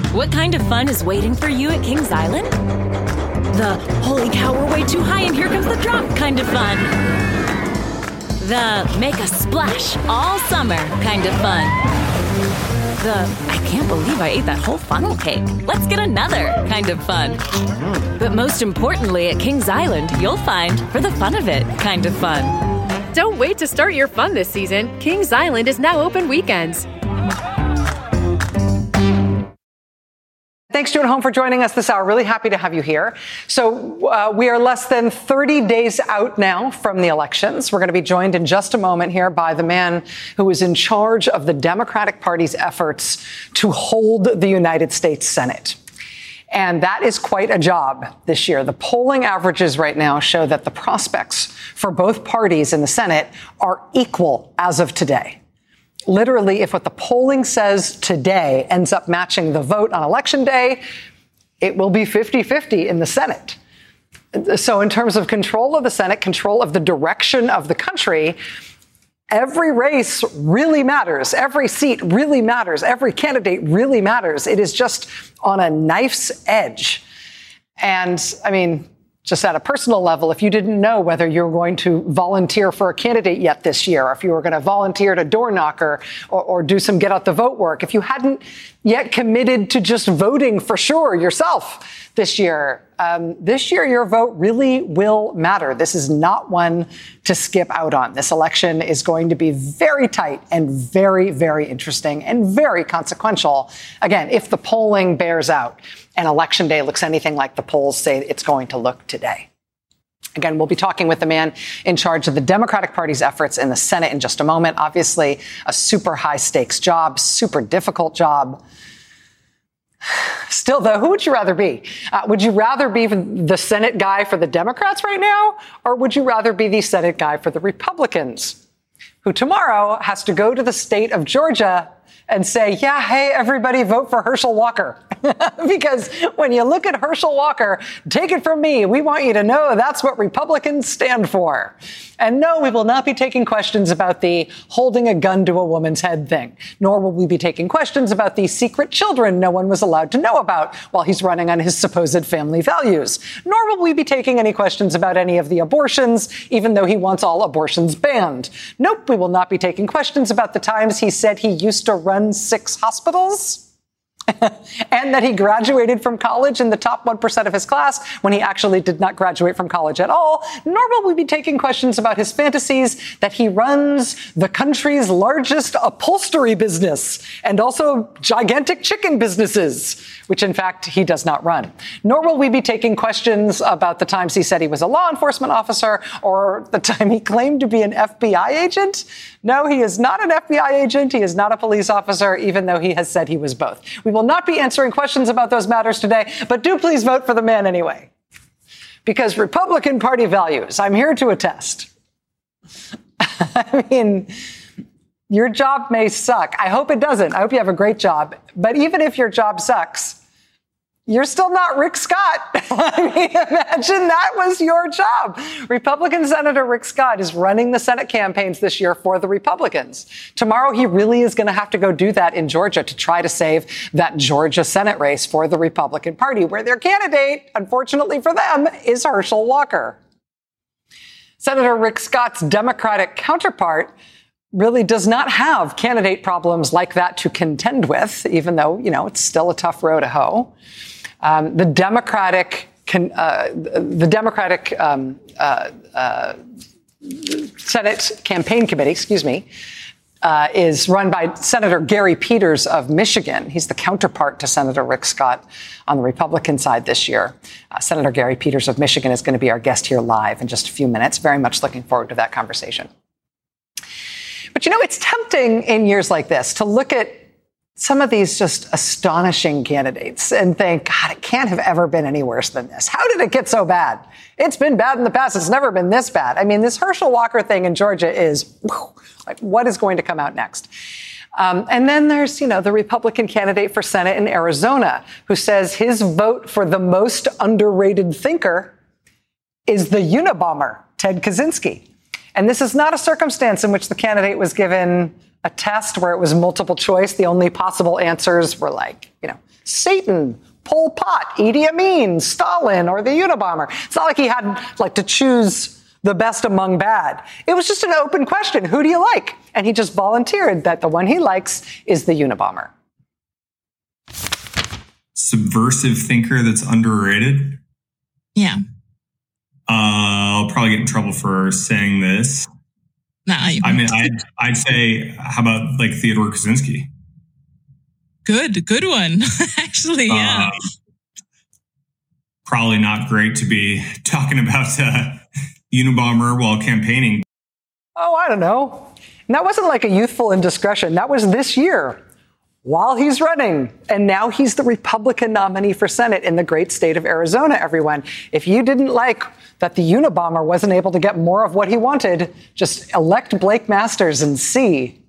What kind of fun is waiting for you at Kings Island? The holy cow, we're way too high and here comes the drop kind of fun. The make a splash all summer kind of fun. The I can't believe I ate that whole funnel cake. Let's get another kind of fun. But most importantly, at Kings Island, you'll find for the fun of it kind of fun. Don't wait to start your fun this season. Kings Island is now open weekends. Thanks, Joan Home, for joining us this hour. Really happy to have you here. So we are less than 30 days out now from the elections. We're going to be joined in just a moment here by the man who is in charge of the Democratic Party's efforts to hold the United States Senate. And that is quite a job this year. The polling averages right now show that the prospects for both parties in the Senate are equal as of today. Literally, if what the polling says today ends up matching the vote on Election Day, it will be 50-50 in the Senate. So in terms of control of the Senate, control of the direction of the country, every race really matters. Every seat really matters. Every candidate really matters. It is just on a knife's edge. And I mean, just at a personal level, if you didn't know whether you're going to volunteer for a candidate yet this year, or if you were going to volunteer to door knock or do some get out the vote work, if you hadn't yet committed to just voting for sure yourself this year, your vote really will matter. This is not one to skip out on. This election is going to be very tight and very, very interesting and very consequential. Again, if the polling bears out and Election Day looks anything like the polls say it's going to look today. Again, we'll be talking with the man in charge of the Democratic Party's efforts in the Senate in just a moment. Obviously, a super high stakes job, super difficult job. Still, though, who would you rather be? Would you rather be the Senate guy for the Democrats right now? Or would you rather be the Senate guy for the Republicans, who tomorrow has to go to the state of Georgia and say, yeah, hey, everybody vote for Herschel Walker? Because when you look at Herschel Walker, take it from me, we want you to know that's what Republicans stand for. And no, we will not be taking questions about the holding a gun to a woman's head thing, nor will we be taking questions about the secret children no one was allowed to know about while he's running on his supposed family values, nor will we be taking any questions about any of the abortions, even though he wants all abortions banned. Nope, we will not be taking questions about the times he said he used to run 6 hospitals. And that he graduated from college in the top 1% of his class when he actually did not graduate from college at all. Nor will we be taking questions about his fantasies that he runs the country's largest upholstery business and also gigantic chicken businesses, which in fact he does not run. Nor will we be taking questions about the times he said he was a law enforcement officer or the time he claimed to be an FBI agent. No, he is not an FBI agent. He is not a police officer, even though he has said he was both. We will not be answering questions about those matters today, but do please vote for the man anyway. Because Republican Party values, I'm here to attest. I mean, your job may suck. I hope it doesn't. I hope you have a great job. But even if your job sucks, you're still not Rick Scott. I mean, imagine that was your job. Republican Senator Rick Scott is running the Senate campaigns this year for the Republicans. Tomorrow, he really is going to have to go do that in Georgia to try to save that Georgia Senate race for the Republican Party, where their candidate, unfortunately for them, is Herschel Walker. Senator Rick Scott's Democratic counterpart really does not have candidate problems like that to contend with, even though, you know, it's still a tough row to hoe. The Democratic Senate Campaign Committee, is run by Senator Gary Peters of Michigan. He's the counterpart to Senator Rick Scott on the Republican side this year. Senator Gary Peters of Michigan is going to be our guest here live in just a few minutes. Very much looking forward to that conversation. But, you know, it's tempting in years like this to look at some of these just astonishing candidates and think, God, it can't have ever been any worse than this. How did it get so bad? It's been bad in the past. It's never been this bad. I mean, this Herschel Walker thing in Georgia is like, what is going to come out next? And then there's, you know, the Republican candidate for Senate in Arizona who says his vote for the most underrated thinker is the Unabomber, Ted Kaczynski. And this is not a circumstance in which the candidate was given a test where it was multiple choice. The only possible answers were like, Satan, Pol Pot, Idi Amin, Stalin, or the Unabomber. It's not like he had to choose the best among bad. It was just an open question. Who do you like? And he just volunteered that the one he likes is the Unabomber. Subversive thinker that's underrated? Yeah. I'll probably get in trouble for saying this. I'd say, how about Theodore Kaczynski? Good one. Actually, yeah. Probably not great to be talking about Unabomber while campaigning. Oh, I don't know. And that wasn't a youthful indiscretion. That was this year while he's running. And now he's the Republican nominee for Senate in the great state of Arizona, everyone. If you didn't like that the Unabomber wasn't able to get more of what he wanted, just elect Blake Masters and see.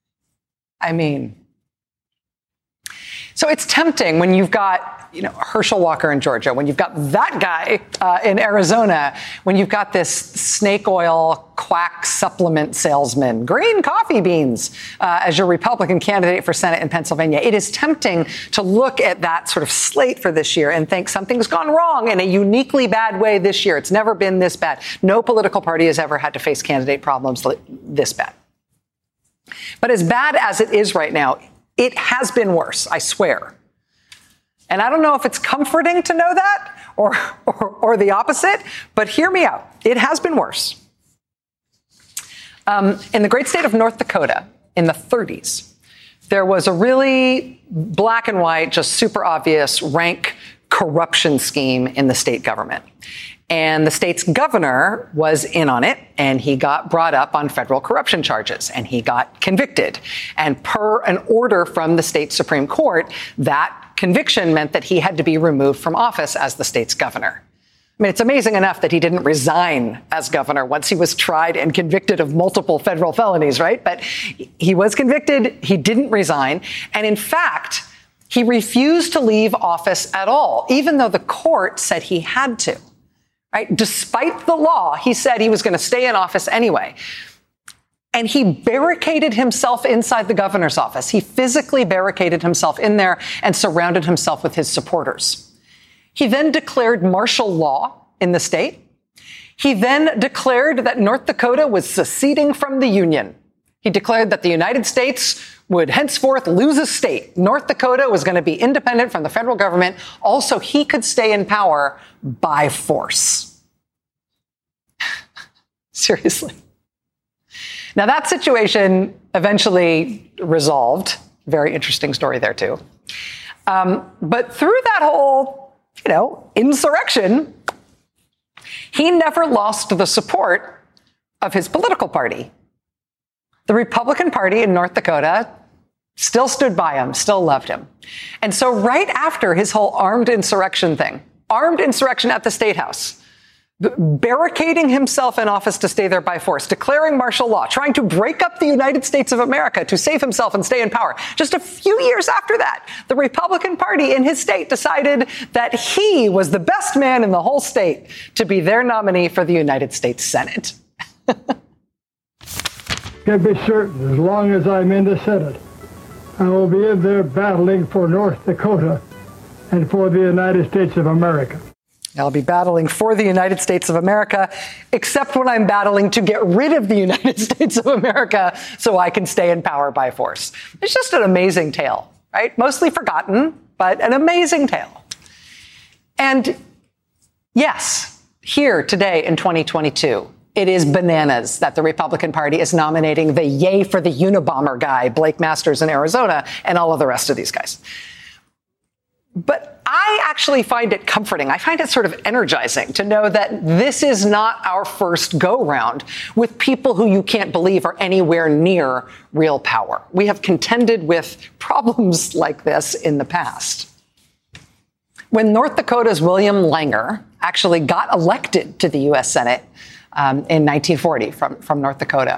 So it's tempting when you've got, Herschel Walker in Georgia, when you've got that guy in Arizona, when you've got this snake oil quack supplement salesman, green coffee beans, as your Republican candidate for Senate in Pennsylvania. It is tempting to look at that sort of slate for this year and think something's gone wrong in a uniquely bad way this year. It's never been this bad. No political party has ever had to face candidate problems this bad. But as bad as it is right now, it has been worse, I swear. And I don't know if it's comforting to know that or the opposite, but hear me out. It has been worse. In the great state of North Dakota in the 30s, there was a really black and white, just super obvious rank corruption scheme in the state government. And the state's governor was in on it, and he got brought up on federal corruption charges, and he got convicted. And per an order from the state Supreme Court, that conviction meant that he had to be removed from office as the state's governor. It's amazing enough that he didn't resign as governor once he was tried and convicted of multiple federal felonies, right? But he was convicted, he didn't resign, and in fact, he refused to leave office at all, even though the court said he had to. Right? Despite the law, he said he was going to stay in office anyway. And he barricaded himself inside the governor's office. He physically barricaded himself in there and surrounded himself with his supporters. He then declared martial law in the state. He then declared that North Dakota was seceding from the Union. He declared that the United States would henceforth lose a state. North Dakota was going to be independent from the federal government. Also, he could stay in power by force. Seriously. Now, that situation eventually resolved. Very interesting story there, too. But through that whole, insurrection, he never lost the support of his political party. The Republican Party in North Dakota still stood by him, still loved him. And so right after his whole armed insurrection at the State House, barricading himself in office to stay there by force, declaring martial law, trying to break up the United States of America to save himself and stay in power. Just a few years after that, the Republican Party in his state decided that he was the best man in the whole state to be their nominee for the United States Senate. Can be certain, as long as I'm in the Senate, I will be in there battling for North Dakota and for the United States of America. I'll be battling for the United States of America, except when I'm battling to get rid of the United States of America so I can stay in power by force. It's just an amazing tale, right? Mostly forgotten, but an amazing tale. And yes, here today in 2022, it is bananas that the Republican Party is nominating the yay for the Unabomber guy, Blake Masters in Arizona, and all of the rest of these guys. But I actually find it comforting. I find it sort of energizing to know that this is not our first go-round with people who you can't believe are anywhere near real power. We have contended with problems like this in the past. When North Dakota's William Langer actually got elected to the U.S. Senate in 1940 from North Dakota,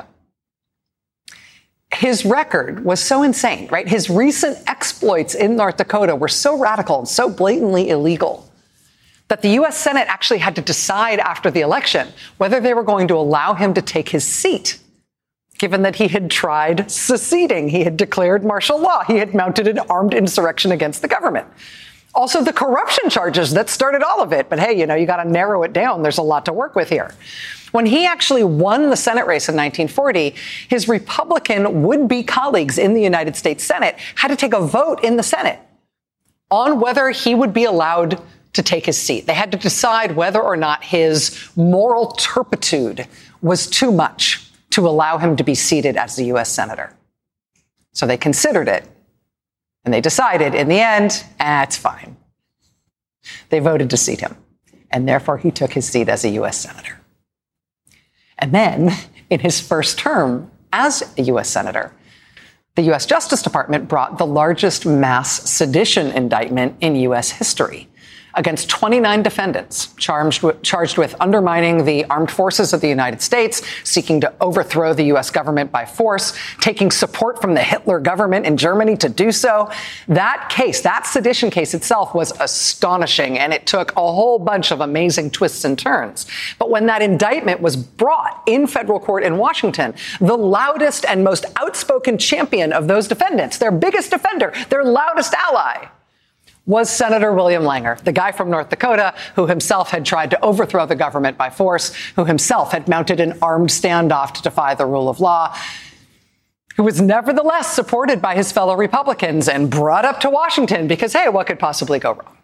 his record was so insane, right? His recent exploits in North Dakota were so radical and so blatantly illegal that the U.S. Senate actually had to decide after the election whether they were going to allow him to take his seat given that he had tried seceding. He had declared martial law. He had mounted an armed insurrection against the government. Also, the corruption charges that started all of it. But hey, you got to narrow it down. There's a lot to work with here. When he actually won the Senate race in 1940, his Republican would-be colleagues in the United States Senate had to take a vote in the Senate on whether he would be allowed to take his seat. They had to decide whether or not his moral turpitude was too much to allow him to be seated as the U.S. Senator. So they considered it, and they decided in the end, it's fine. They voted to seat him, and therefore he took his seat as a U.S. Senator. And then, in his first term as a U.S. Senator, the U.S. Justice Department brought the largest mass sedition indictment in U.S. history against 29 defendants charged with undermining the armed forces of the United States, seeking to overthrow the U.S. government by force, taking support from the Hitler government in Germany to do so. That case, that sedition case itself, was astonishing, and it took a whole bunch of amazing twists and turns. But when that indictment was brought in federal court in Washington, the loudest and most outspoken champion of those defendants, their biggest defender, their loudest ally, was Senator William Langer, the guy from North Dakota who himself had tried to overthrow the government by force, who himself had mounted an armed standoff to defy the rule of law, who was nevertheless supported by his fellow Republicans and brought up to Washington because, hey, what could possibly go wrong?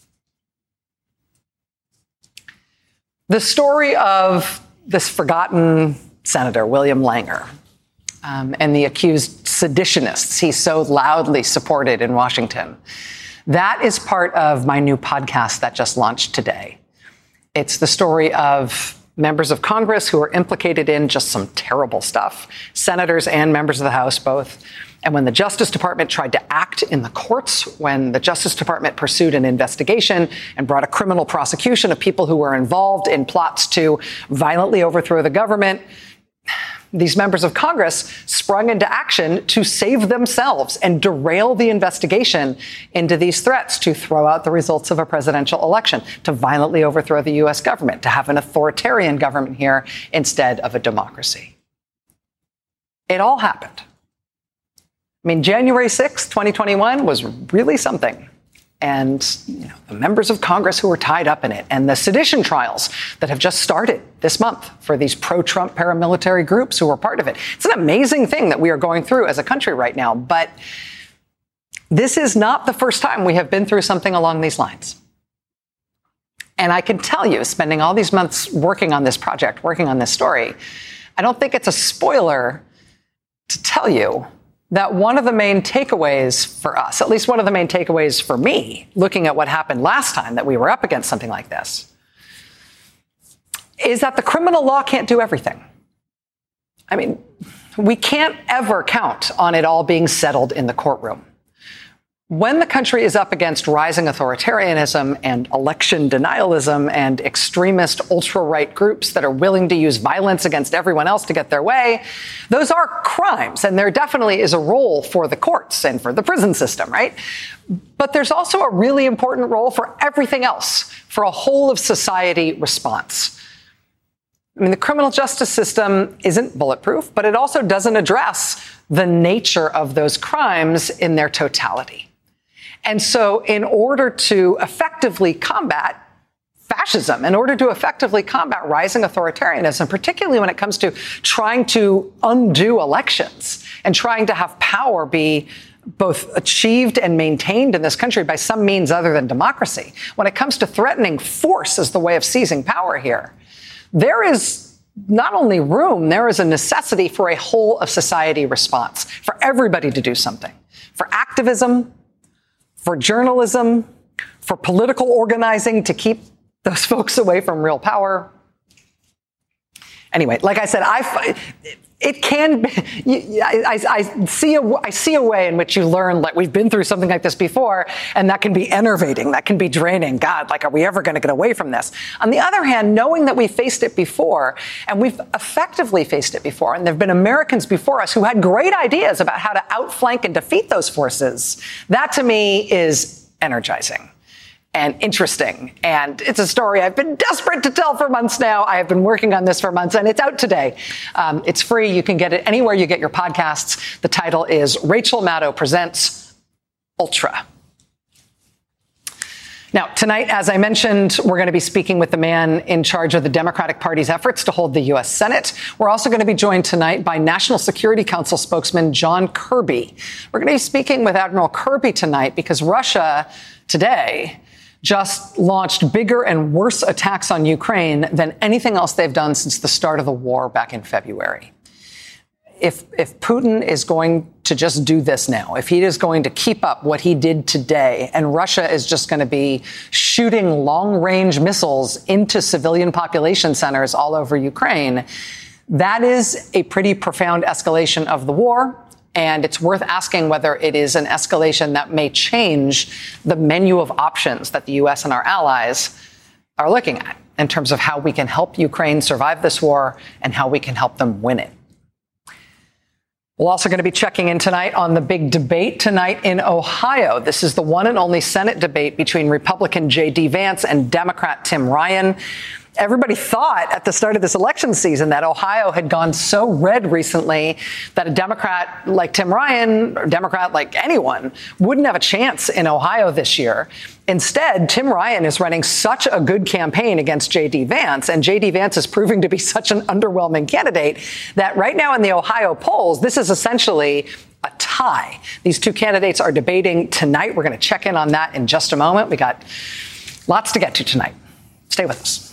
The story of this forgotten senator, William Langer, and the accused seditionists he so loudly supported in Washington, that is part of my new podcast that just launched today. It's the story of members of Congress who are implicated in just some terrible stuff, senators and members of the House both. And when the Justice Department tried to act in the courts, when the Justice Department pursued an investigation and brought a criminal prosecution of people who were involved in plots to violently overthrow the government, these members of Congress sprung into action to save themselves and derail the investigation into these threats to throw out the results of a presidential election, to violently overthrow the U.S. government, to have an authoritarian government here instead of a democracy. It all happened. I mean, January 6th, 2021 was really something. And the members of Congress who were tied up in it, and the sedition trials that have just started this month for these pro-Trump paramilitary groups who were part of it. It's an amazing thing that we are going through as a country right now. But this is not the first time we have been through something along these lines. And I can tell you, spending all these months working on this project, working on this story, I don't think it's a spoiler to tell you that one of the main takeaways for us, at least one of the main takeaways for me, looking at what happened last time that we were up against something like this, is that the criminal law can't do everything. I mean, we can't ever count on it all being settled in the courtroom. When the country is up against rising authoritarianism and election denialism and extremist ultra-right groups that are willing to use violence against everyone else to get their way, those are crimes. And there definitely is a role for the courts and for the prison system, right? But there's also a really important role for everything else, for a whole of society response. I mean, the criminal justice system isn't bulletproof, but it also doesn't address the nature of those crimes in their totality. And so in order to effectively combat fascism, in order to effectively combat rising authoritarianism, particularly when it comes to trying to undo elections and trying to have power be both achieved and maintained in this country by some means other than democracy, when it comes to threatening force as the way of seizing power here, there is not only room, there is a necessity for a whole of society response, for everybody to do something, for activism, for journalism, for political organizing to keep those folks away from real power. Anyway, like I said, it can be, I see a way in which you learn, like, we've been through something like this before, and that can be enervating, that can be draining. God, like, are we ever going to get away from this? On the other hand, knowing that we faced it before, and we've effectively faced it before, and there have been Americans before us who had great ideas about how to outflank and defeat those forces, that to me is energizing. and interesting. And it's a story I've been desperate to tell for months now. I have been working on this for months, and it's out today. It's free. You can get it anywhere you get your podcasts. The title is Rachel Maddow Presents Ultra. Now, tonight, as I mentioned, we're going to be speaking with the man in charge of the Democratic Party's efforts to hold the U.S. Senate. We're also going to be joined tonight by National Security Council spokesman John Kirby. We're going to be speaking with Admiral Kirby tonight because Russia today just launched bigger and worse attacks on Ukraine than anything else they've done since the start of the war back in February. If Putin is going to just do this now, if he is going to keep up what he did today, and Russia is just going to be shooting long-range missiles into civilian population centers all over Ukraine, that is a pretty profound escalation of the war. And it's worth asking whether it is an escalation that may change the menu of options that the U.S. and our allies are looking at in terms of how we can help Ukraine survive this war and how we can help them win it. We're also going to be checking in tonight on the big debate tonight in Ohio. This is the one and only Senate debate between Republican J.D. Vance and Democrat Tim Ryan. Everybody thought at the start of this election season that Ohio had gone so red recently that a Democrat like Tim Ryan, or Democrat like anyone, wouldn't have a chance in Ohio this year. Instead, Tim Ryan is running such a good campaign against J.D. Vance, and J.D. Vance is proving to be such an underwhelming candidate that right now in the Ohio polls, this is essentially a tie. These two candidates are debating tonight. We're going to check in on that in just a moment. We got lots to get to tonight. Stay with us.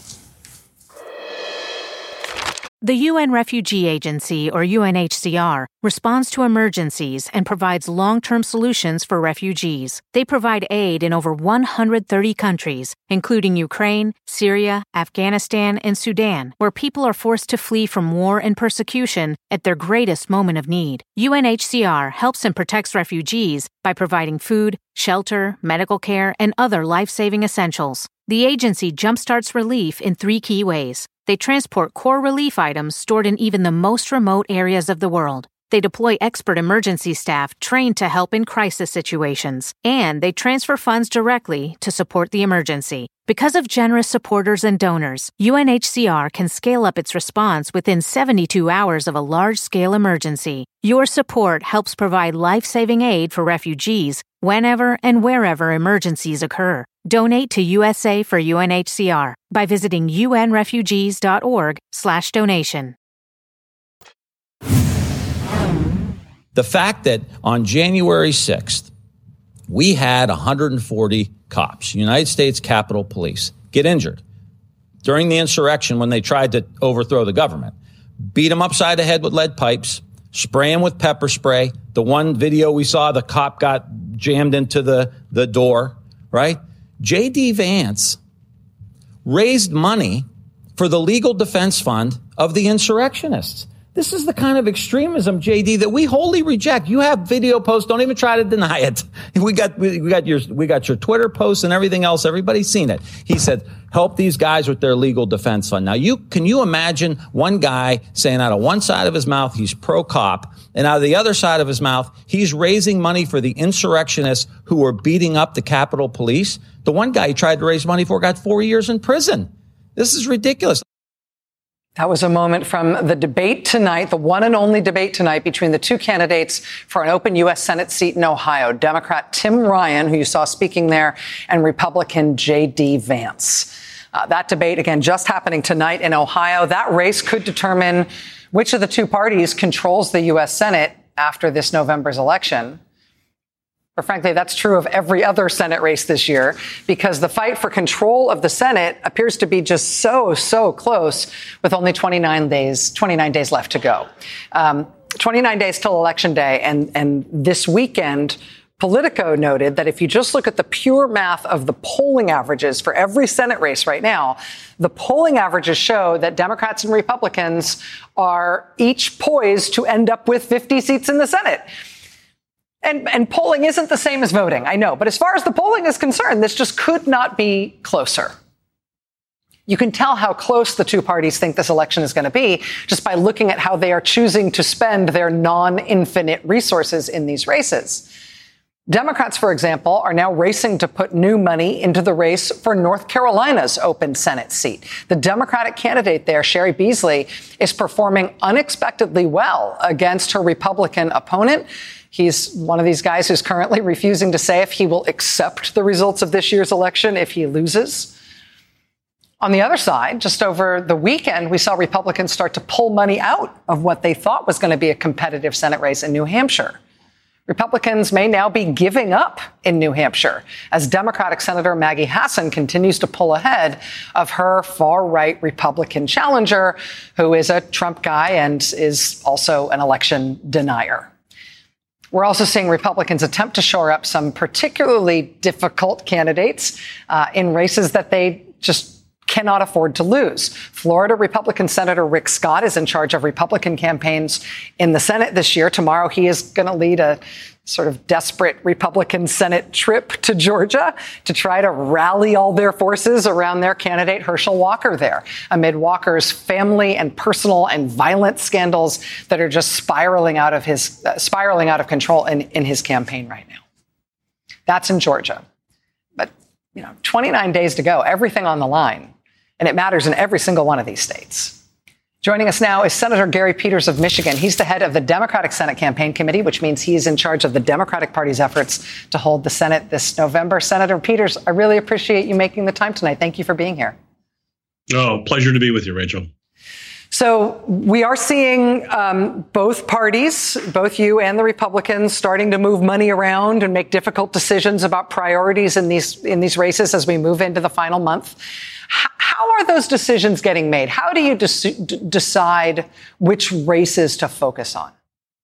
The UN Refugee Agency, or UNHCR, responds to emergencies and provides long-term solutions for refugees. They provide aid in over 130 countries, including Ukraine, Syria, Afghanistan, and Sudan, where people are forced to flee from war and persecution at their greatest moment of need. UNHCR helps and protects refugees by providing food, shelter, medical care, and other life-saving essentials. The agency jumpstarts relief in 3 key ways. They transport core relief items stored in even the most remote areas of the world. They deploy expert emergency staff trained to help in crisis situations. And they transfer funds directly to support the emergency. Because of generous supporters and donors, UNHCR can scale up its response within 72 hours of a large-scale emergency. Your support helps provide life-saving aid for refugees whenever and wherever emergencies occur. Donate to USA for UNHCR by visiting unrefugees.org/donation. The fact that on January 6th, we had 140 cops, United States Capitol Police, get injured during the insurrection when they tried to overthrow the government, beat them upside the head with lead pipes, spray them with pepper spray. The one video we saw, the cop got jammed into the door, right? J.D. Vance raised money for the legal defense fund of the insurrectionists. This is the kind of extremism, J.D., that we wholly reject. You have video posts. Don't even try to deny it. We got your Twitter posts and everything else. Everybody's seen it. He said, help these guys with their legal defense fund. Now, can you imagine one guy saying out of one side of his mouth, he's pro-cop, and out of the other side of his mouth, he's raising money for the insurrectionists who were beating up the Capitol Police? The one guy he tried to raise money for got 4 years in prison. This is ridiculous. That was a moment from the debate tonight, the one and only debate tonight between the two candidates for an open U.S. Senate seat in Ohio, Democrat Tim Ryan, who you saw speaking there, and Republican J.D. Vance. That debate, again, just happening tonight in Ohio. That race could determine which of the two parties controls the U.S. Senate after this November's election. Or frankly, that's true of every other Senate race this year, because the fight for control of the Senate appears to be just so close with only 29 days left to go. 29 days till Election Day. And this weekend, Politico noted that if you just look at the pure math of the polling averages for every Senate race right now, the polling averages show that Democrats and Republicans are each poised to end up with 50 seats in the Senate. And polling isn't the same as voting, I know. But as far as the polling is concerned, this just could not be closer. You can tell how close the two parties think this election is going to be just by looking at how they are choosing to spend their non-infinite resources in these races. Democrats, for example, are now racing to put new money into the race for North Carolina's open Senate seat. The Democratic candidate there, Sherry Beasley, is performing unexpectedly well against her Republican opponent. He's one of these guys who's currently refusing to say if he will accept the results of this year's election if he loses. On the other side, just over the weekend, we saw Republicans start to pull money out of what they thought was going to be a competitive Senate race in New Hampshire. Republicans may now be giving up in New Hampshire as Democratic Senator Maggie Hassan continues to pull ahead of her far-right Republican challenger, who is a Trump guy and is also an election denier. We're also seeing Republicans attempt to shore up some particularly difficult candidates in races that they just cannot afford to lose. Florida Republican Senator Rick Scott is in charge of Republican campaigns in the Senate this year. Tomorrow, he is going to lead a sort of desperate Republican Senate trip to Georgia to try to rally all their forces around their candidate, Herschel Walker, there, amid Walker's family and personal and violent scandals that are just spiraling out of control in his campaign right now. That's in Georgia. But, 29 days to go, everything on the line. And it matters in every single one of these states. Joining us now is Senator Gary Peters of Michigan. He's the head of the Democratic Senate Campaign Committee, which means he is in charge of the Democratic Party's efforts to hold the Senate this November. Senator Peters, I really appreciate you making the time tonight. Thank you for being here. Oh, pleasure to be with you, Rachel. So we are seeing both parties, both you and the Republicans, starting to move money around and make difficult decisions about priorities in these races as we move into the final month. How are those decisions getting made? How do you decide which races to focus on?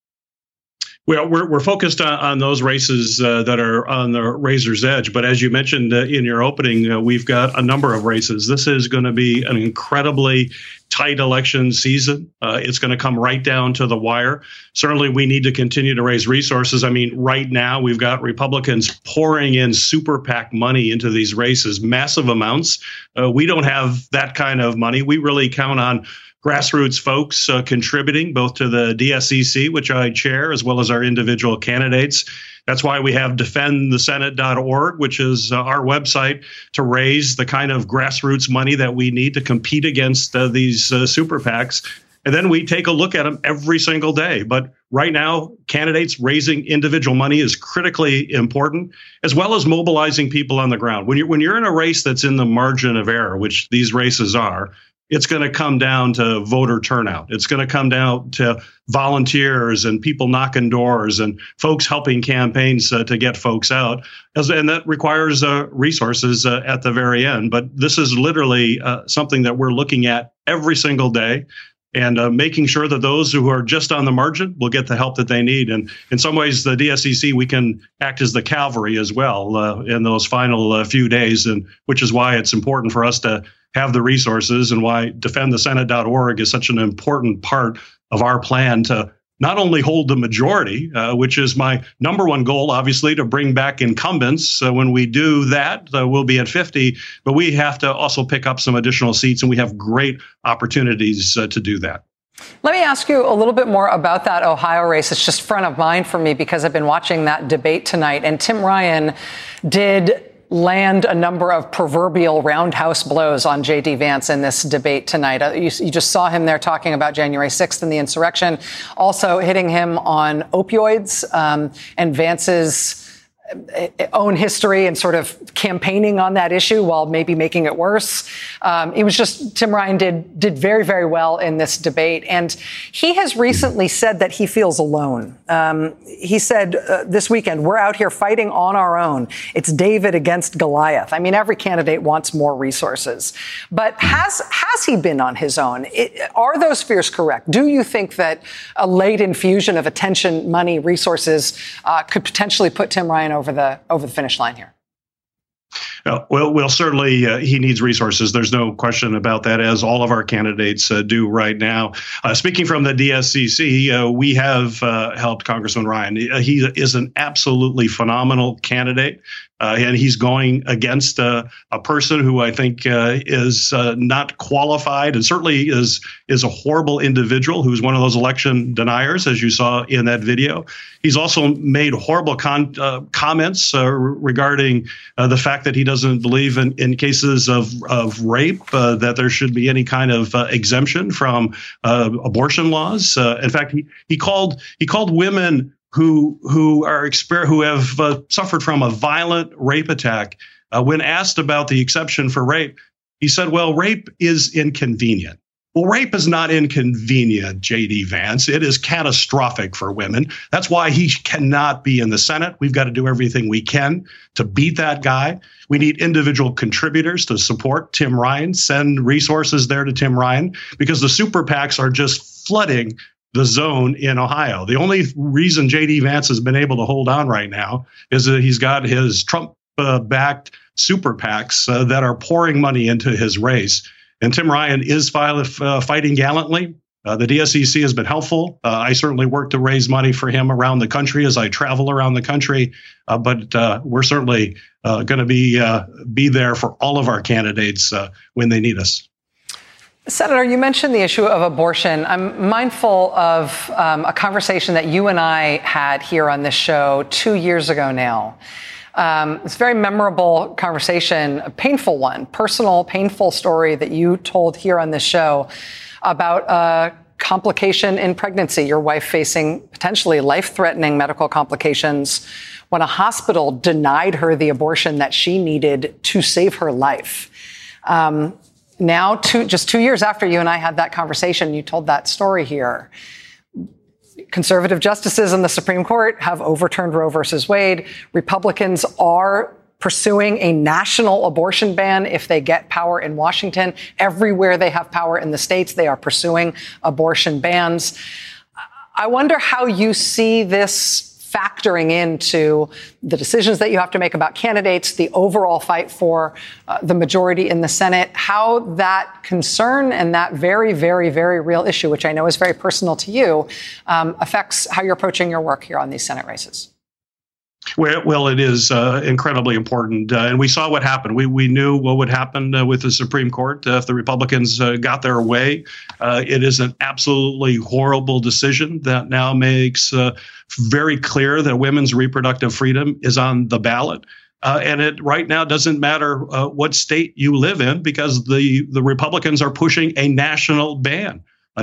Well, we're focused on those races that are on the razor's edge. But as you mentioned in your opening, we've got a number of races. This is going to be an incredibly tight election season. It's going to come right down to the wire. Certainly, we need to continue to raise resources. I mean, right now, we've got Republicans pouring in super PAC money into these races, massive amounts. We don't have that kind of money. We really count on grassroots folks contributing both to the DSCC, which I chair, as well as our individual candidates. That's why we have defendthesenate.org, which is our website to raise the kind of grassroots money that we need to compete against these super PACs. And then we take a look at them every single day. But right now, candidates raising individual money is critically important, as well as mobilizing people on the ground. When you're in a race that's in the margin of error, which these races are, it's going to come down to voter turnout. It's going to come down to volunteers and people knocking doors and folks helping campaigns to get folks out. And that requires resources at the very end. But this is literally something that we're looking at every single day and making sure that those who are just on the margin will get the help that they need. And in some ways, the DSCC, we can act as the cavalry as well in those final few days, and which is why it's important for us to have the resources and why defendthesenate.org is such an important part of our plan to not only hold the majority, which is my number one goal, obviously, to bring back incumbents. When we do that, we'll be at 50, but we have to also pick up some additional seats, and we have great opportunities to do that. Let me ask you a little bit more about that Ohio race. It's just front of mind for me because I've been watching that debate tonight, and Tim Ryan did land a number of proverbial roundhouse blows on J.D. Vance in this debate tonight. You just saw him there talking about January 6th and the insurrection, also hitting him on opioids and Vance's own history and sort of campaigning on that issue while maybe making it worse. It was just Tim Ryan did very, very well in this debate. And he has recently said that he feels alone. He said this weekend, we're out here fighting on our own. It's David against Goliath. I mean, every candidate wants more resources. But has he been on his own? Are those fears correct? Do you think that a late infusion of attention, money, resources could potentially put Tim Ryan over the finish line here? Well, certainly he needs resources. There's no question about that, as all of our candidates do right now. Speaking from the DSCC, we have helped Congressman Ryan. He is an absolutely phenomenal candidate. And he's going against a person who I think is not qualified and certainly is a horrible individual who's one of those election deniers, as you saw in that video. He's also made horrible comments regarding the fact that he doesn't believe in cases of rape, that there should be any kind of exemption from abortion laws. In fact, he called women who have suffered from a violent rape attack, when asked about the exception for rape, he said, well, rape is inconvenient. Well, rape is not inconvenient, J.D. Vance. It is catastrophic for women. That's why he cannot be in the Senate. We've got to do everything we can to beat that guy. We need individual contributors to support Tim Ryan, send resources there to Tim Ryan, because the super PACs are just flooding the zone in Ohio. The only reason J.D. Vance has been able to hold on right now is that he's got his Trump-backed super PACs that are pouring money into his race. And Tim Ryan is fighting gallantly. The DSCC has been helpful. I certainly work to raise money for him around the country as I travel around the country. But we're certainly going to be there for all of our candidates when they need us. Senator, you mentioned the issue of abortion. I'm mindful of a conversation that you and I had here on this show 2 years ago now. It's a very memorable conversation, a painful one, personal, painful story that you told here on this show about a complication in pregnancy, your wife facing potentially life-threatening medical complications when a hospital denied her the abortion that she needed to save her life. Now, just 2 years after you and I had that conversation, you told that story here. Conservative justices in the Supreme Court have overturned Roe versus Wade. Republicans are pursuing a national abortion ban if they get power in Washington. Everywhere they have power in the states, they are pursuing abortion bans. I wonder how you see this factoring into the decisions that you have to make about candidates, the overall fight for the majority in the Senate, how that concern and that very, very, very real issue, which I know is very personal to you, affects how you're approaching your work here on these Senate races. Well, it is incredibly important. And we saw what happened. We knew what would happen with the Supreme Court if the Republicans got their way. It is an absolutely horrible decision that now makes very clear that women's reproductive freedom is on the ballot. And it right now doesn't matter what state you live in, because the Republicans are pushing a national ban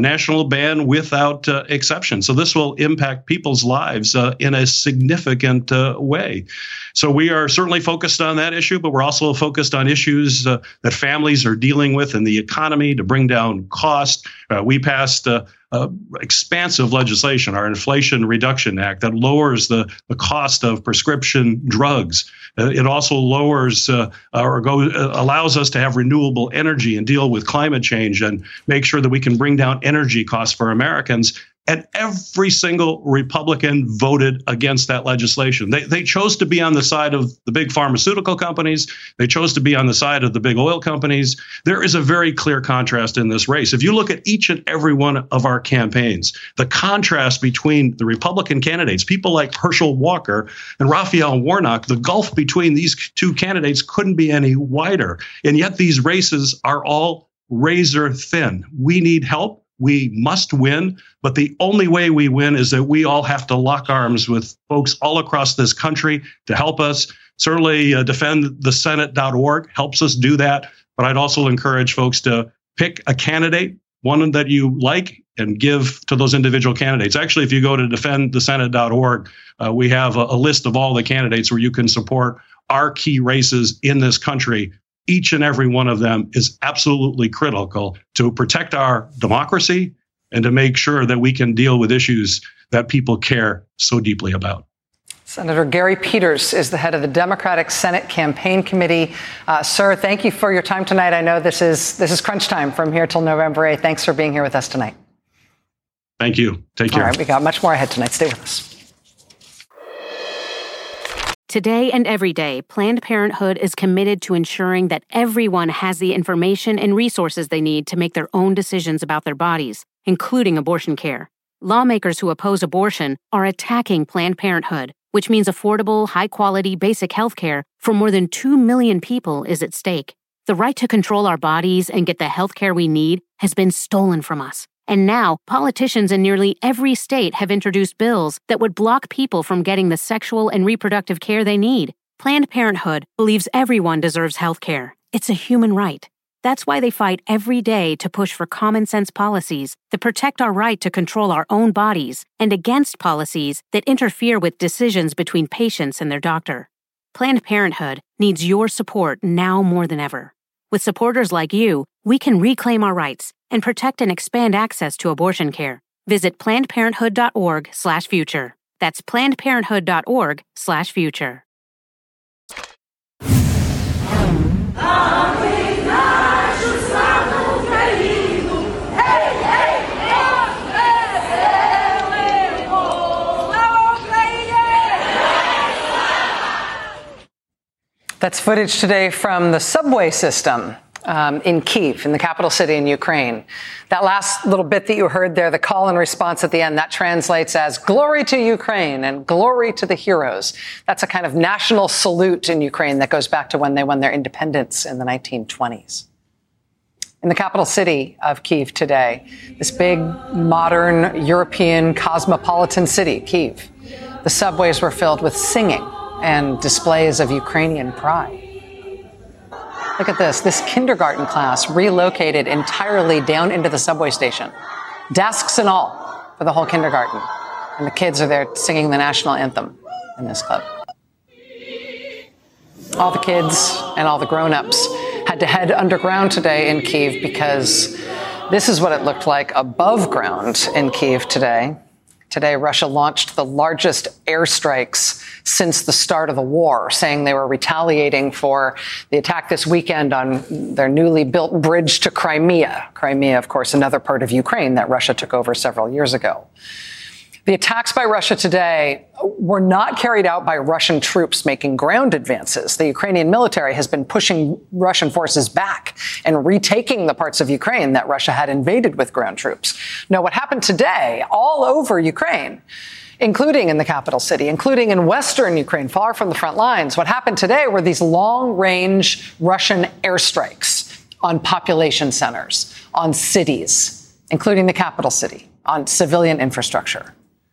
without exception. So this will impact people's lives in a significant way. So we are certainly focused on that issue, but we're also focused on issues that families are dealing with in the economy to bring down cost. We passed expansive legislation, our Inflation Reduction Act, that lowers the cost of prescription drugs. It also lowers allows us to have renewable energy and deal with climate change and make sure that we can bring down energy costs for Americans. And every single Republican voted against that legislation. They chose to be on the side of the big pharmaceutical companies. They chose to be on the side of the big oil companies. There is a very clear contrast in this race. If you look at each and every one of our campaigns, the contrast between the Republican candidates, people like Herschel Walker and Raphael Warnock, the gulf between these two candidates couldn't be any wider. And yet these races are all razor thin. We need help. We must win, but the only way we win is that we all have to lock arms with folks all across this country to help us. Certainly defendthesenate.org helps us do that, but I'd also encourage folks to pick a candidate, one that you like, and give to those individual candidates. Actually, if you go to defendthesenate.org, we have a list of all the candidates where you can support our key races in this country. Each and every one of them is absolutely critical to protect our democracy and to make sure that we can deal with issues that people care so deeply about. Senator Gary Peters is the head of the Democratic Senate Campaign Committee. Sir, thank you for your time tonight. I know this is crunch time from here till November 8th. Thanks for being here with us tonight. Thank you. Take care. All right, we got much more ahead tonight. Stay with us. Today and every day, Planned Parenthood is committed to ensuring that everyone has the information and resources they need to make their own decisions about their bodies, including abortion care. Lawmakers who oppose abortion are attacking Planned Parenthood, which means affordable, high-quality, basic health care for more than 2 million people is at stake. The right to control our bodies and get the health care we need has been stolen from us. And now, politicians in nearly every state have introduced bills that would block people from getting the sexual and reproductive care they need. Planned Parenthood believes everyone deserves health care. It's a human right. That's why they fight every day to push for common-sense policies that protect our right to control our own bodies and against policies that interfere with decisions between patients and their doctor. Planned Parenthood needs your support now more than ever. With supporters like you, we can reclaim our rights and protect and expand access to abortion care. Visit PlannedParenthood.org/future. That's PlannedParenthood.org/future. That's footage today from the subway system in Kyiv, in the capital city in Ukraine. That last little bit that you heard there, the call and response at the end, that translates as glory to Ukraine and glory to the heroes. That's a kind of national salute in Ukraine that goes back to when they won their independence in the 1920s. In the capital city of Kyiv today, this big, modern, European, cosmopolitan city, Kyiv, the subways were filled with singing and displays of Ukrainian pride. Look at this kindergarten class relocated entirely down into the subway station. Desks and all for the whole kindergarten. And the kids are there singing the national anthem in this club. All the kids and all the grown-ups had to head underground today in Kyiv because this is what it looked like above ground in Kyiv today. Today, Russia launched the largest airstrikes since the start of the war, saying they were retaliating for the attack this weekend on their newly built bridge to Crimea. Crimea, of course, another part of Ukraine that Russia took over several years ago. The attacks by Russia today were not carried out by Russian troops making ground advances. The Ukrainian military has been pushing Russian forces back and retaking the parts of Ukraine that Russia had invaded with ground troops. No, what happened today all over Ukraine, including in the capital city, including in western Ukraine, far from the front lines, what happened today were these long-range Russian airstrikes on population centers, on cities, including the capital city, on civilian infrastructure.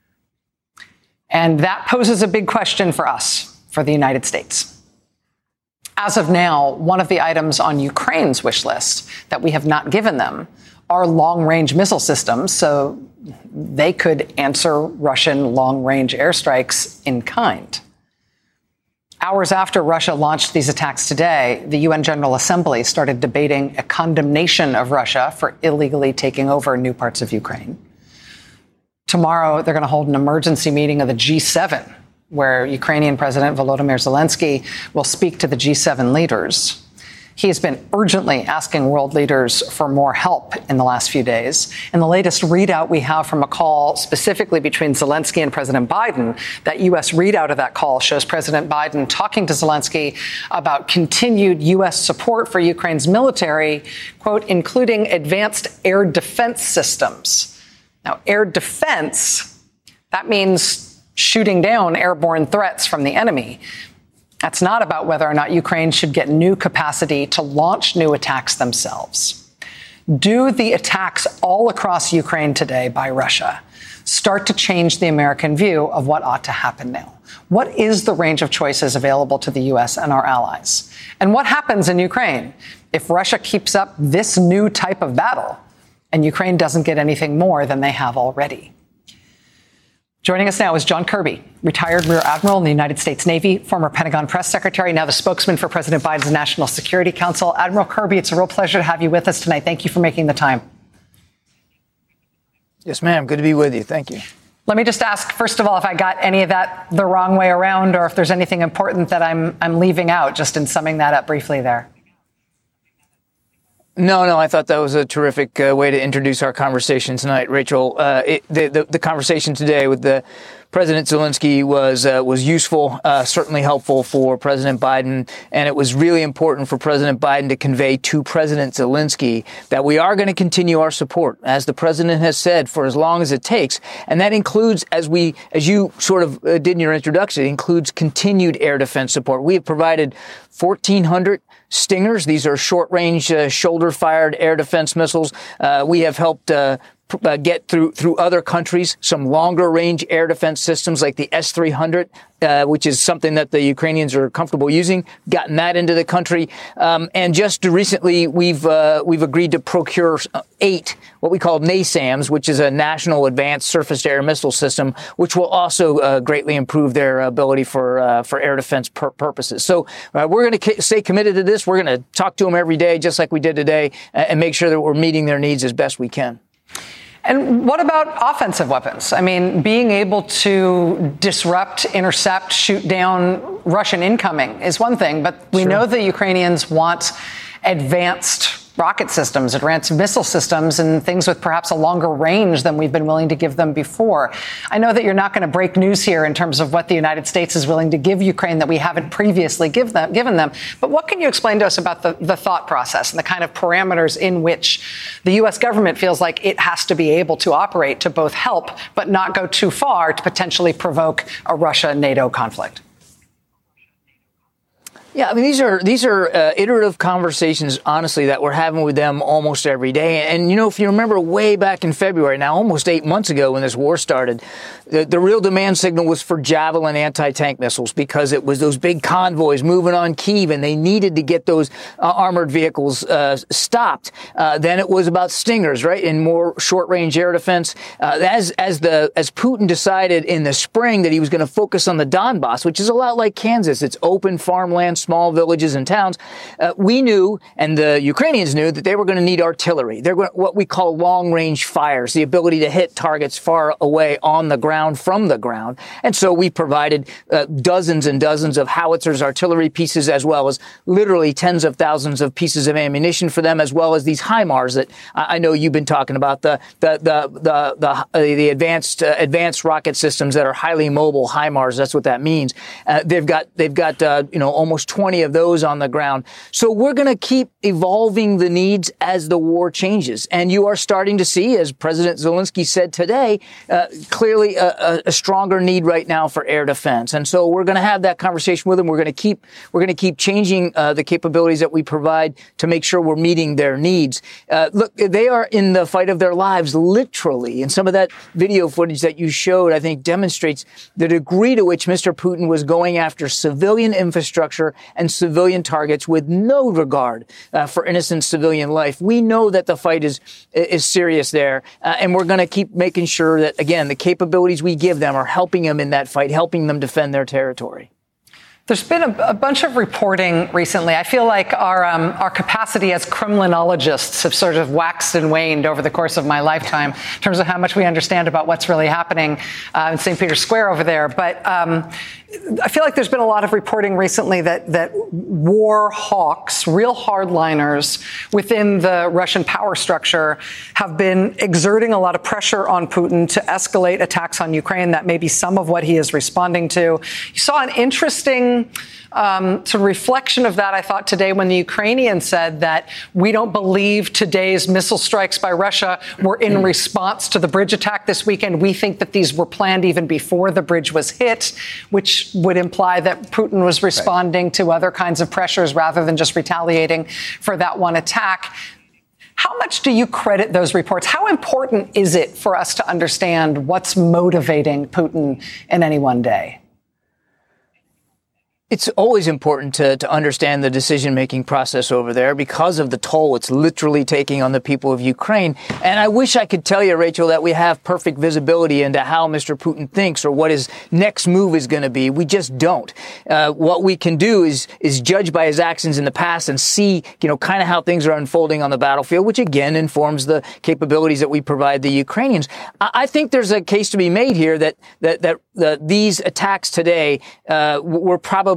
And that poses a big question for us, for the United States. As of now, one of the items on Ukraine's wish list that we have not given them are long-range missile systems, so they could answer Russian long-range airstrikes in kind. Hours after Russia launched these attacks today, the UN General Assembly started debating a condemnation of Russia for illegally taking over new parts of Ukraine. Tomorrow, they're going to hold an emergency meeting of the G7, where Ukrainian President Volodymyr Zelensky will speak to the G7 leaders. He has been urgently asking world leaders for more help in the last few days. And the latest readout we have from a call specifically between Zelensky and President Biden, that U.S. readout of that call shows President Biden talking to Zelensky about continued U.S. support for Ukraine's military, quote, including advanced air defense systems. Now, air defense, that means shooting down airborne threats from the enemy. That's not about whether or not Ukraine should get new capacity to launch new attacks themselves. Do the attacks all across Ukraine today by Russia start to change the American view of what ought to happen now? What is the range of choices available to the U.S. and our allies? And what happens in Ukraine if Russia keeps up this new type of battle and Ukraine doesn't get anything more than they have already? Joining us now is John Kirby, retired Rear Admiral in the United States Navy, former Pentagon press secretary, now the spokesman for President Biden's National Security Council. Admiral Kirby, it's a real pleasure to have you with us tonight. Thank you for making the time. Yes, ma'am. Good to be with you. Thank you. Let me just ask, first of all, if I got any of that the wrong way around, or if there's anything important that I'm leaving out, just in summing that up briefly there. No, I thought that was a terrific way to introduce our conversation tonight, Rachel. The conversation today with the President Zelensky was useful, certainly helpful for President Biden, and it was really important for President Biden to convey to President Zelensky that we are going to continue our support, as the president has said, for as long as it takes, and that includes, as you sort of did in your introduction, it includes continued air defense support. We have provided 1,400 Stingers. These are short-range, shoulder-fired air defense missiles. We have helped get through other countries some longer-range air defense systems like the S-300, which is something that the Ukrainians are comfortable using. Gotten that into the country, and just recently we've agreed to procure 8 what we call NASAMS, which is a National Advanced Surface Air Missile System, which will also greatly improve their ability for air defense purposes. So we're going to stay committed to this. We're going to talk to them every day, just like we did today, and make sure that we're meeting their needs as best we can. And what about offensive weapons? I mean, being able to disrupt, intercept, shoot down Russian incoming is one thing, but we know the Ukrainians want advanced rocket systems, advanced missile systems, and things with perhaps a longer range than we've been willing to give them before. I know that you're not going to break news here in terms of what the United States is willing to give Ukraine that we haven't previously given them. But what can you explain to us about the thought process and the kind of parameters in which the U.S. government feels like it has to be able to operate to both help but not go too far to potentially provoke a Russia-NATO conflict? Yeah, I mean, these are iterative conversations, honestly, that we're having with them almost every day. And, you know, if you remember way back in February, now almost 8 months ago when this war started, the real demand signal was for Javelin anti-tank missiles because it was those big convoys moving on Kyiv and they needed to get those armored vehicles stopped. Then it was about Stingers, right, and more short-range air defense. As Putin decided in the spring that he was going to focus on the Donbass, which is a lot like Kansas, it's open farmland, small villages and towns, we knew, and the Ukrainians knew, that they were going to need artillery. They're going to, what we call long-range fires, the ability to hit targets far away on the ground, from the ground. And so we provided dozens and dozens of howitzers, artillery pieces, as well as literally tens of thousands of pieces of ammunition for them, as well as these HIMARS that I know you've been talking about, the advanced rocket systems that are highly mobile, HIMARS. That's what that means. They've got almost 20 of those on the ground. So we're going to keep evolving the needs as the war changes. And you are starting to see, as President Zelensky said today, clearly a stronger need right now for air defense. And so we're going to have that conversation with them. We're going to keep changing the capabilities that we provide to make sure we're meeting their needs. Look, they are in the fight of their lives, literally. And some of that video footage that you showed, I think, demonstrates the degree to which Mr. Putin was going after civilian infrastructure and civilian targets with no regard for innocent civilian life. We know that the fight is serious there, and we're going to keep making sure that, again, the capabilities we give them are helping them in that fight, helping them defend their territory. There's been a bunch of reporting recently. I feel like our capacity as Kremlinologists have sort of waxed and waned over the course of my lifetime in terms of how much we understand about what's really happening in St. Peter's Square over there. But I feel like there's been a lot of reporting recently that war hawks, real hardliners within the Russian power structure, have been exerting a lot of pressure on Putin to escalate attacks on Ukraine. That may be some of what he is responding to. You saw an interesting sort of reflection of that, I thought, today when the Ukrainians said that we don't believe today's missile strikes by Russia were in response to the bridge attack this weekend. We think that these were planned even before the bridge was hit, which would imply that Putin was responding to other kinds of pressures rather than just retaliating for that one attack. How much do you credit those reports? How important is it for us to understand what's motivating Putin in any one day? It's always important to understand the decision-making process over there because of the toll it's literally taking on the people of Ukraine. And I wish I could tell you, Rachel, that we have perfect visibility into how Mr. Putin thinks or what his next move is going to be. We just don't. What we can do is judge by his actions in the past and see, kind of how things are unfolding on the battlefield, which again informs the capabilities that we provide the Ukrainians. I think there's a case to be made here that these attacks today were probably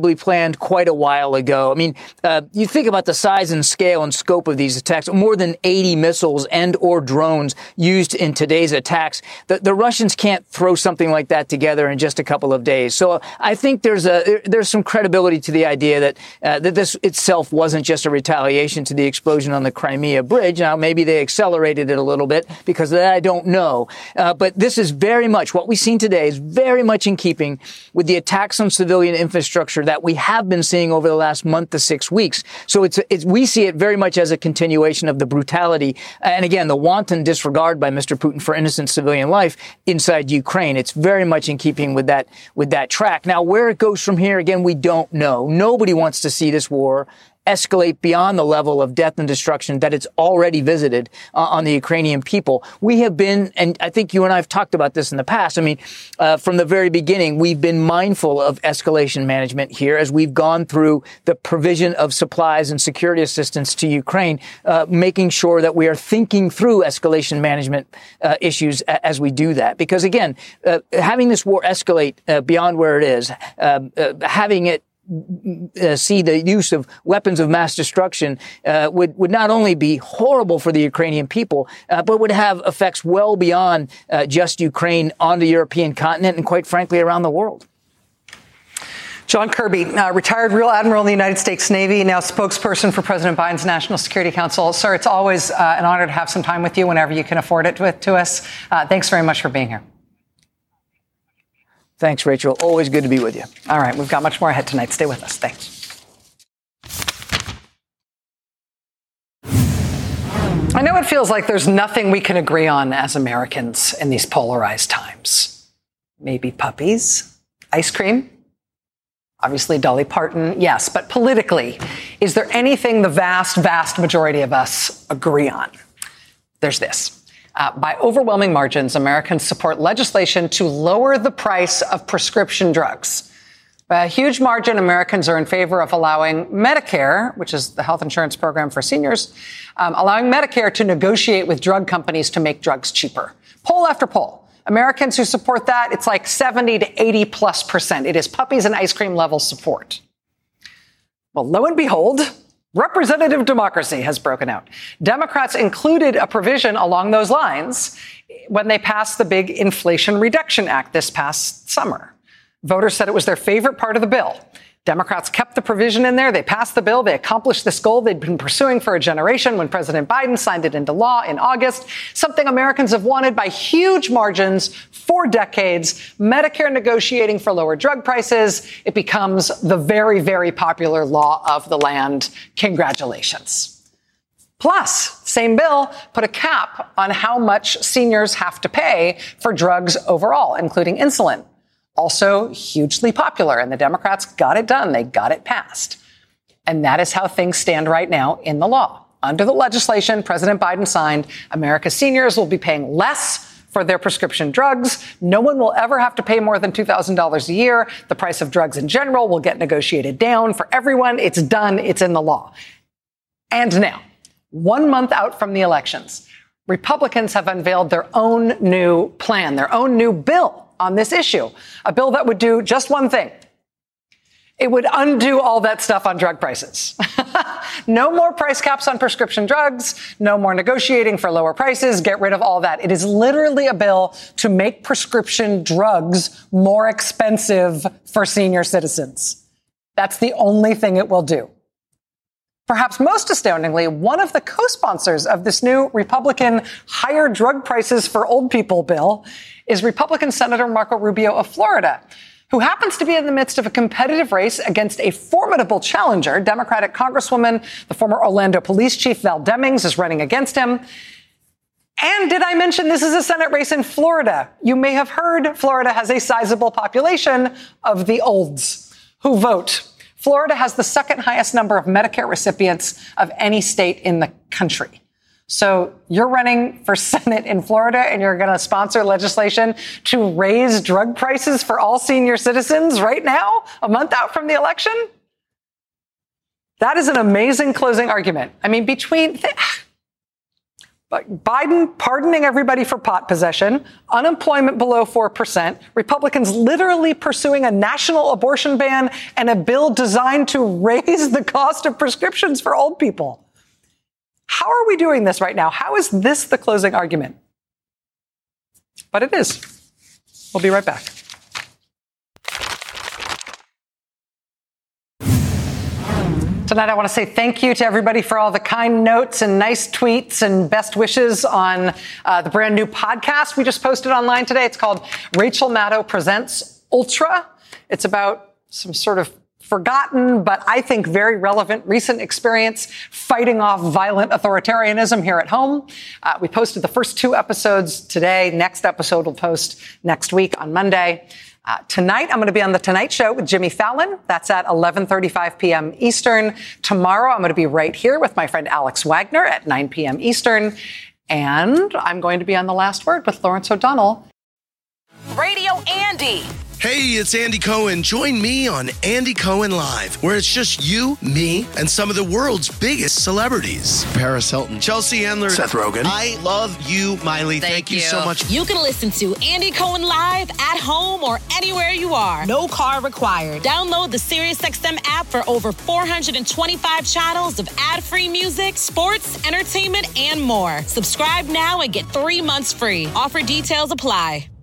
probably planned quite a while ago. I mean, you think about the size and scale and scope of these attacks, more than 80 missiles and or drones used in today's attacks. The Russians can't throw something like that together in just a couple of days. So I think there's some credibility to the idea that this itself wasn't just a retaliation to the explosion on the Crimea bridge. Now, maybe they accelerated it a little bit because of that, I don't know. But this is very much what we've seen today is very much in keeping with the attacks on civilian infrastructure that we have been seeing over the last month to 6 weeks. So we see it very much as a continuation of the brutality and again, the wanton disregard by Mr. Putin for innocent civilian life inside Ukraine. It's very much in keeping with that track. Now, where it goes from here, again, we don't know. Nobody wants to see this war escalate beyond the level of death and destruction that it's already visited on the Ukrainian people. We have been, and I think you and I have talked about this in the past. I mean, from the very beginning, we've been mindful of escalation management here as we've gone through the provision of supplies and security assistance to Ukraine, making sure that we are thinking through escalation management issues as we do that. Because again, having this war escalate beyond where it is, having it see the use of weapons of mass destruction would not only be horrible for the Ukrainian people, but would have effects well beyond just Ukraine on the European continent and, quite frankly, around the world. John Kirby, retired Rear Admiral in the United States Navy, now spokesperson for President Biden's National Security Council. Sir, it's always an honor to have some time with you whenever you can afford it to us. Thanks very much for being here. Thanks, Rachel. Always good to be with you. All right. We've got much more ahead tonight. Stay with us. Thanks. I know it feels like there's nothing we can agree on as Americans in these polarized times. Maybe puppies, ice cream, obviously Dolly Parton. Yes. But politically, is there anything the vast, vast majority of us agree on? There's this. By overwhelming margins, Americans support legislation to lower the price of prescription drugs. By a huge margin, Americans are in favor of allowing Medicare, which is the health insurance program for seniors, allowing Medicare to negotiate with drug companies to make drugs cheaper. Poll after poll. Americans who support that, it's like 70 to 80+%. It is puppies and ice cream level support. Well, lo and behold, representative democracy has broken out. Democrats included a provision along those lines when they passed the big Inflation Reduction Act this past summer. Voters said it was their favorite part of the bill. Democrats kept the provision in there. They passed the bill. They accomplished this goal they'd been pursuing for a generation when President Biden signed it into law in August, something Americans have wanted by huge margins for decades. Medicare negotiating for lower drug prices. It becomes the very, very popular law of the land. Congratulations. Plus, same bill put a cap on how much seniors have to pay for drugs overall, including insulin. Also hugely popular, and the Democrats got it done. They got it passed. And that is how things stand right now in the law. Under the legislation President Biden signed, America's seniors will be paying less for their prescription drugs. No one will ever have to pay more than $2,000 a year. The price of drugs in general will get negotiated down for everyone. It's done. It's in the law. And now, 1 month out from the elections, Republicans have unveiled their own new plan, their own new bill on this issue, a bill that would do just one thing. It would undo all that stuff on drug prices. No more price caps on prescription drugs, no more negotiating for lower prices, get rid of all that. It is literally a bill to make prescription drugs more expensive for senior citizens. That's the only thing it will do. Perhaps most astoundingly, one of the co-sponsors of this new Republican higher drug prices for old people bill is Republican Senator Marco Rubio of Florida, who happens to be in the midst of a competitive race against a formidable challenger. Democratic Congresswoman, the former Orlando police chief Val Demings, is running against him. And did I mention this is a Senate race in Florida? You may have heard Florida has a sizable population of the olds who vote. Florida has the second highest number of Medicare recipients of any state in the country. So you're running for Senate in Florida and you're going to sponsor legislation to raise drug prices for all senior citizens right now, a month out from the election? That is an amazing closing argument. I mean, Biden pardoning everybody for pot possession, unemployment below 4%, Republicans literally pursuing a national abortion ban and a bill designed to raise the cost of prescriptions for old people. How are we doing this right now? How is this the closing argument? But it is. We'll be right back. Tonight, I want to say thank you to everybody for all the kind notes and nice tweets and best wishes on the brand new podcast we just posted online today. It's called Rachel Maddow Presents Ultra. It's about some sort of forgotten, but I think very relevant recent experience fighting off violent authoritarianism here at home. We posted the first 2 episodes today. Next episode will post next week on Monday. Tonight, I'm going to be on The Tonight Show with Jimmy Fallon. That's at 11:35 p.m. Eastern. Tomorrow, I'm going to be right here with my friend Alex Wagner at 9 p.m. Eastern. And I'm going to be on The Last Word with Lawrence O'Donnell. Radio Andy. Hey, it's Andy Cohen. Join me on Andy Cohen Live, where it's just you, me, and some of the world's biggest celebrities. Paris Hilton, Chelsea Handler, Seth Rogen. I love you, Miley. Thank you so much. You can listen to Andy Cohen Live at home or anywhere you are. No car required. Download the SiriusXM app for over 425 channels of ad-free music, sports, entertainment, and more. Subscribe now and get 3 months free. Offer details apply.